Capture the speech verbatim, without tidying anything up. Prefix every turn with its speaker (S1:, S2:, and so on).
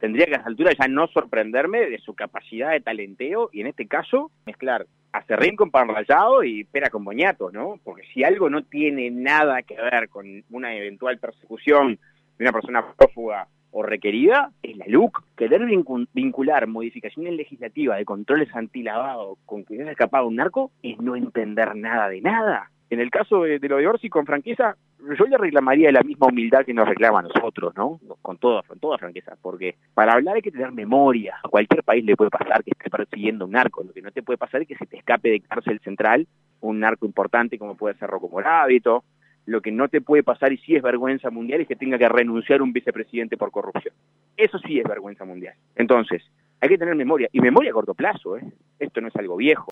S1: tendría que a esa altura ya no sorprenderme de su capacidad de talenteo y en este caso mezclar acerrín con pan rallado y pera con boñato, ¿no? Porque si algo no tiene nada que ver con una eventual persecución de una persona prófuga o requerida, es la L U C. Querer vincular modificaciones legislativas de controles antilavado con que se haya escapado un narco es no entender nada de nada. En el caso de, de lo de Orsi, con franqueza, yo le reclamaría la misma humildad que nos reclama a nosotros, ¿no? Con toda, con toda franqueza, porque para hablar hay que tener memoria. A cualquier país le puede pasar que esté persiguiendo un narco. Lo que no te puede pasar es que se te escape de cárcel central un narco importante como puede ser Rocco Moravito. Lo que no te puede pasar, y sí es vergüenza mundial, es que tenga que renunciar un vicepresidente por corrupción. Eso sí es vergüenza mundial. Entonces, hay que tener memoria, y memoria a corto plazo, ¿eh? Esto no es algo viejo.